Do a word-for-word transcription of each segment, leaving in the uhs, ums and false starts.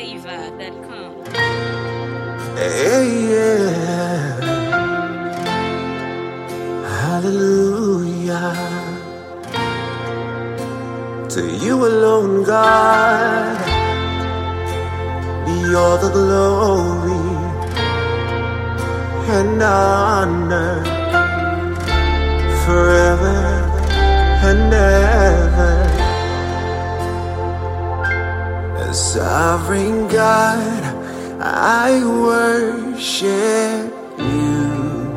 flavor dot com. Hey, yeah. Hallelujah. To you alone, God, be all the glory and honor forever and ever. As sovereign God, I worship you,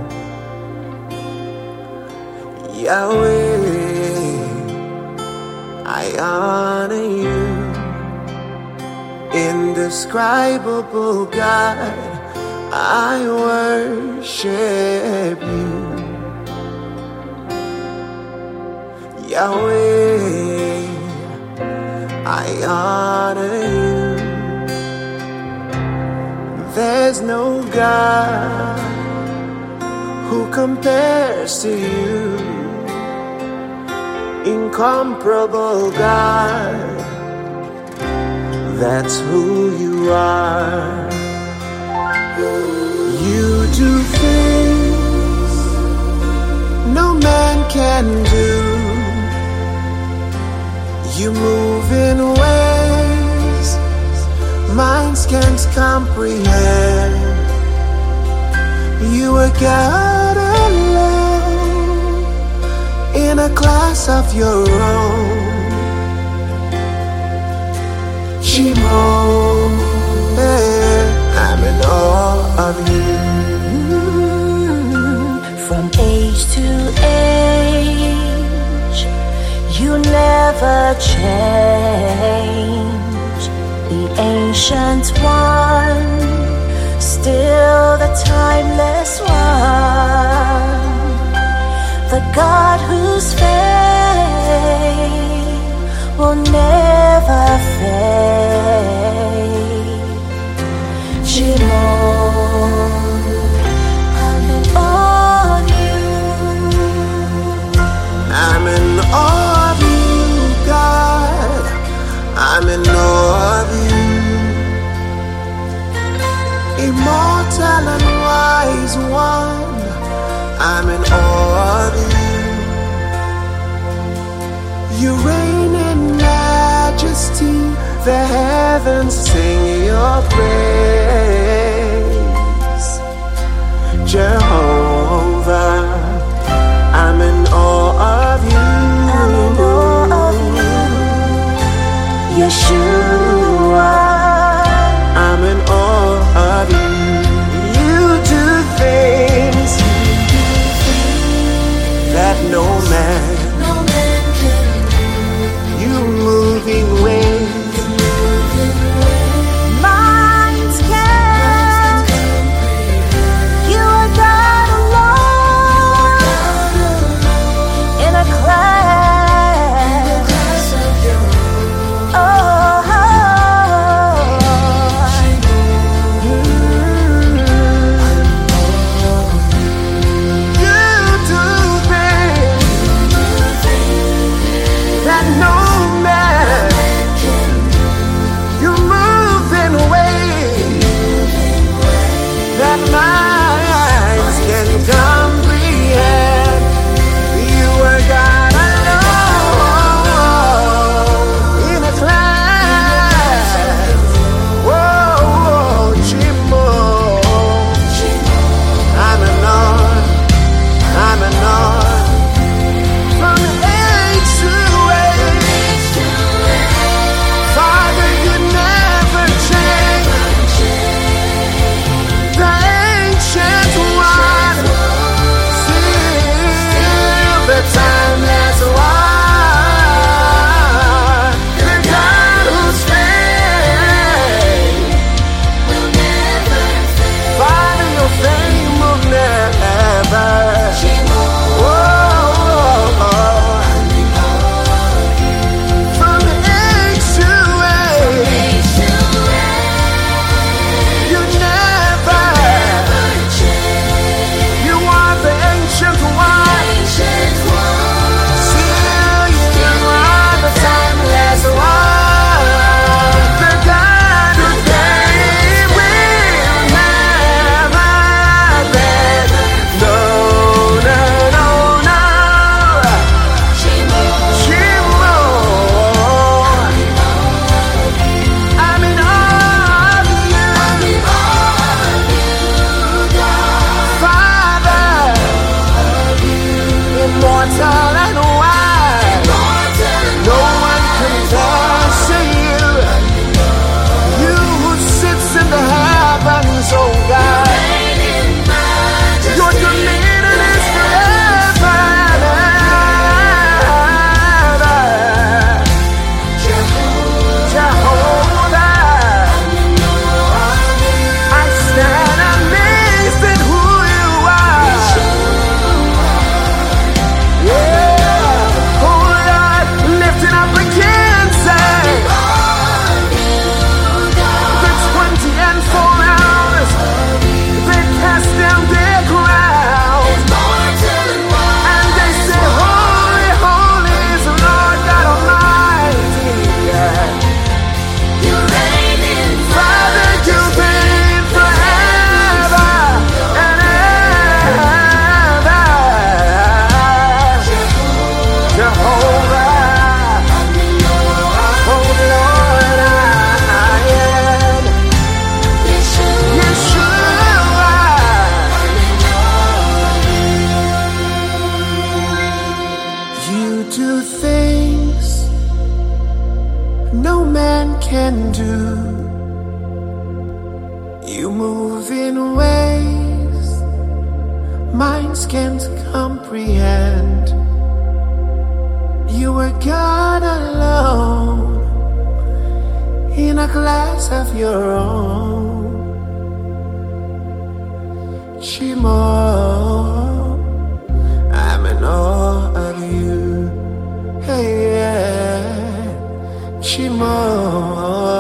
Yahweh. I honor you, indescribable God. I worship you, Yahweh. I honor you. There's no God who compares to you, incomparable God. That's who you are. You do things no man can do. You move in ways minds can't comprehend. You are God alone in a class of your own. Shimon, I'm in awe of you. From age to age, you never change. The ancient one, still the timeless one, the God whose faith will never fade. Shimon, I'm in awe of you. I'm in awe of you, God. I'm in awe of you. Immortal and wise one, I'm in awe of you. You reign in majesty, the heavens sing your praise. Jehovah, I'm in awe of you. I'm in awe of you, Yeshua. I'm in awe of you. You do things that no man, you moving ways Minds can't. You are God alone in a class. Oh, man can do. You move in ways minds can't comprehend. You were God alone in a class of your own. Chimo, I'm in awe of you. Hey, yeah. Chimo.